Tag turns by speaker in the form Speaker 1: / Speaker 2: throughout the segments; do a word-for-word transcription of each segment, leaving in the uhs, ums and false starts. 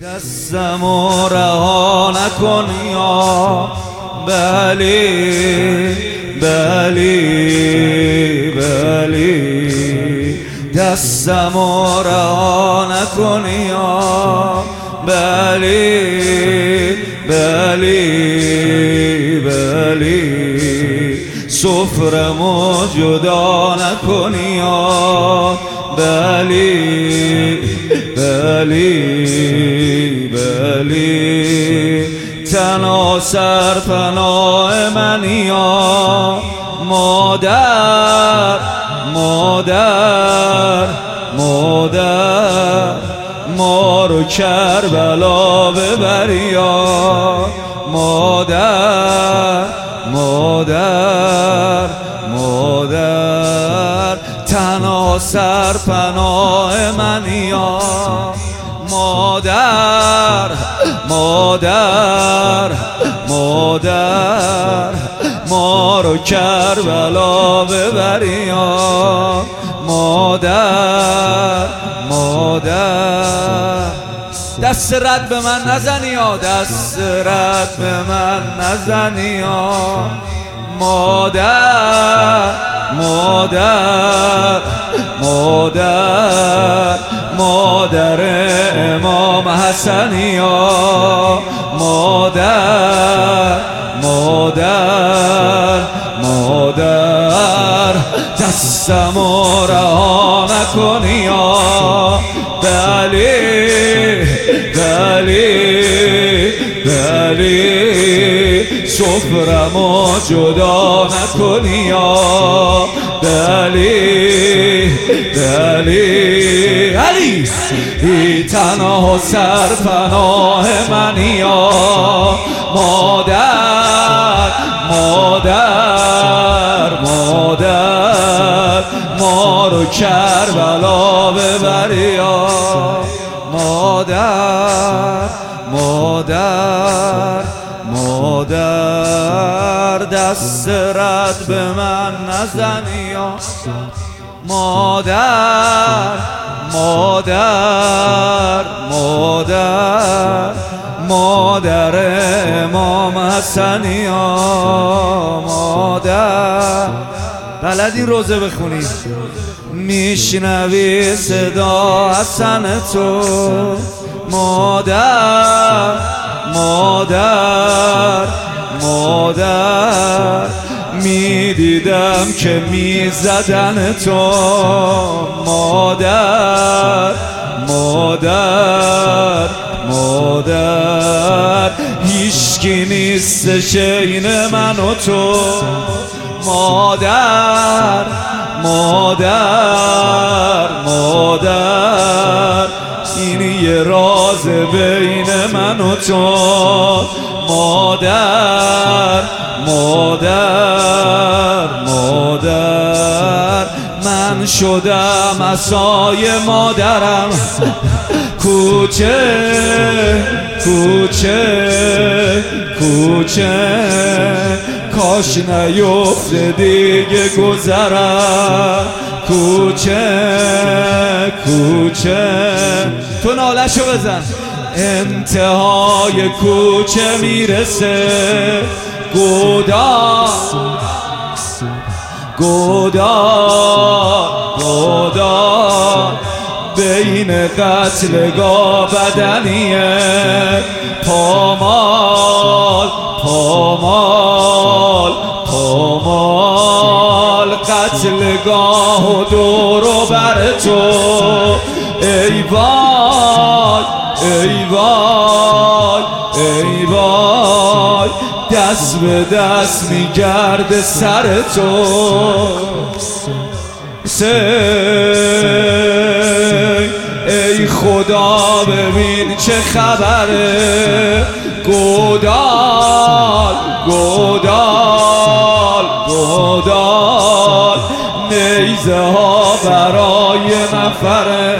Speaker 1: دستمو رها نکن یا بلی بلی بلی، دستمو رها نکن یا بلی بلی بلی، سفرمو جدا نکن یا بلی بلی بلی، تنها سرپناه من یا مادر مادر مادر، ما رو کربلا ببر یا مادر مادر مادر، تنها سرپناه من یا مادر مادر مادر، ما رو کربلا ببر یا مادر مادر، دست رد به من نزنی یا دست رد به من نزنی یا مادر مادر مادر مادر امام حسن یا مادر مادر مادر، دستمو رها نکن یا بلی بلی بلی، سفرمو جدا نکن یا بلی بلی علی، ای تنها سرپناه من یا مادر مادر مادر، ما رو کربلا ببر یا مادر مادر مادر، دست رد به من نزنی یا مادر مادر مادر مادر امام حسن یا مادر. بلدی روزه بخونی؟ میشنوی صدا حسن تو مادر مادر مادر، میدیدم که میزدن تو مادر مادر مادر، هیچکی نیستش این من و تو مادر مادر مادر، این یه راز بین من و تو مادر مادر مادر، من شدم عصای مادرم، کوچه کوچه کوچه، کاش نیفته دیگه گذرم، کوچه کوچه، تو نالشو بزن، انتهای کوچه میرسه گودال گودال گودال، بین قتلگاه بدنیه پامال پامال پامال، قتلگاه و دور و بر تو ای وای ای وای ای وای، دست به دست میگرده سر تو سی، ای خدا ببین چه خبره، گودال گودال گودال، نیزه ها برای نفره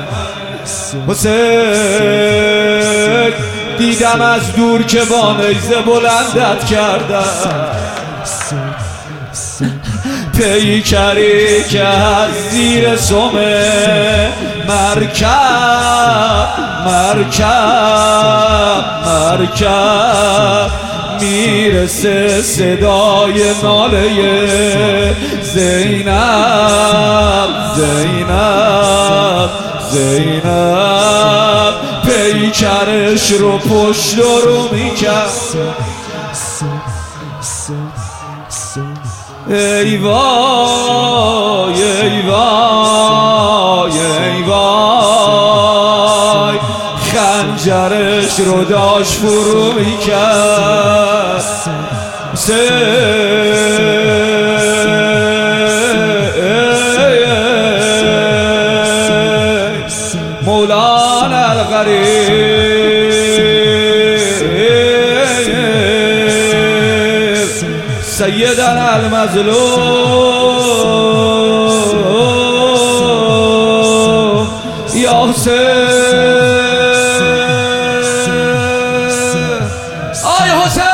Speaker 1: حسین، دیدم از دور که با نیزه بلندت کردم، پیکری که از زیر سمه مرکب مرکب مرکب میرسه صدای ناله زینب زینب زینب پیکرش رو پشت رو میکرد ای وای ای وای ای وای خنجرش رو داشت فرو میکرد مولانا الغریب سیدنا المظلوم یا حسین آی حسین